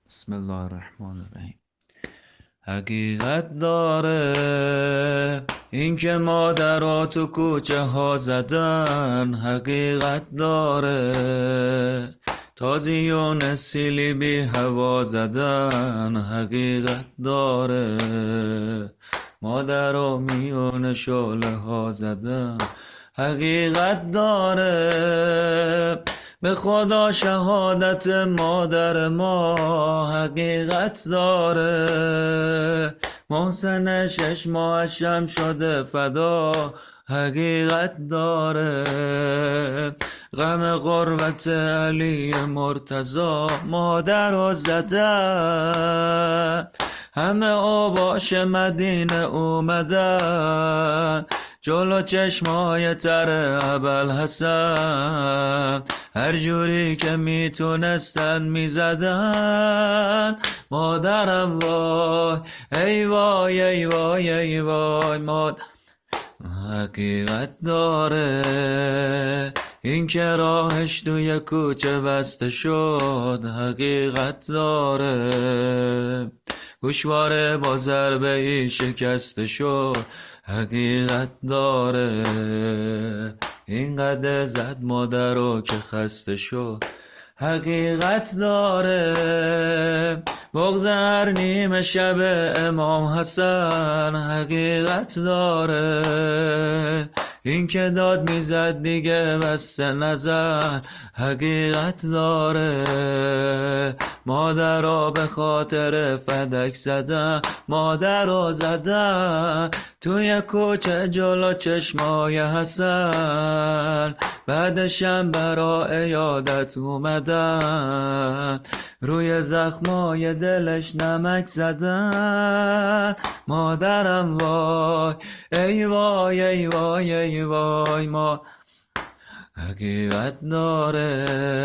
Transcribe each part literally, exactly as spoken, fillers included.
بسم الله الرحمن الرحیم. حقیقت داره این که مادرها تو کوچه ها زدن، حقیقت داره تازی و نسیلی بی هوا زدن، حقیقت داره مادر و میون شعله ها زدن، حقیقت داره. به خدا شهادت مادر ما حقیقت داره، محسن شش ماهشم شده فدا، حقیقت داره. غم غربت علی مرتضی مادر رو زدن، همه آباش مدینه اومدن جلو چشمای تر ابوالحسن، هر جوری که میتونستن میزدن مادرم وای ای وای ای وای ای وای مادر. حقیقت داره این که راهش توی کوچه بسته شد، حقیقت داره گوشواره با ضربه ای شکسته شد، حقیقت داره اینقدر زد مادر رو که خسته شد، حقیقت داره. بغض هر نیمه شب امام حسن، حقیقت داره این که داد میزد دیگه بس نزن، حقیقت داره مادر را به خاطر فدک زدن، مادر را زدن توی کوچه جلو چشمای حسن، بعدشم برا عیادت اومدن روی زخمای دلش نمک زدن، مادرم وای ای وای ای وای ای وای ما. حقیقت داره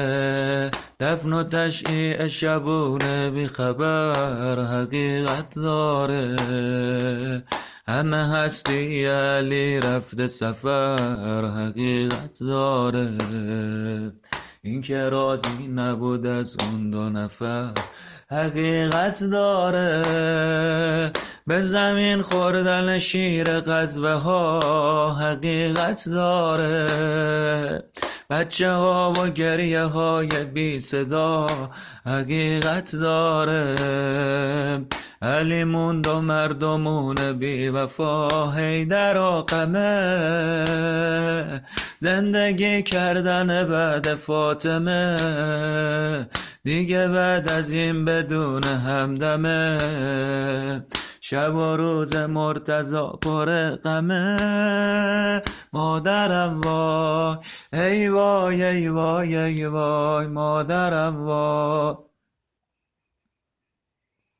دفن و تشییع شبونه بی خبر، حقیقت داره همه هستی علی رفته سفر، حقیقت داره این که راضی نبود از اون دو نفر، حقیقت داره به زمین خوردن شیر غزوه ها، حقیقت داره بچه ها و گریه های بی صدا، حقیقت داره علی موند و مردمون بی وفا، حیدر و غمه زندگی کردن بعد فاطمه، دیگه بعد از این بدون همدمه، شب و روز مرتضی پر غمه، مادرم وای ای وای ای وای ای وای مادرم وای.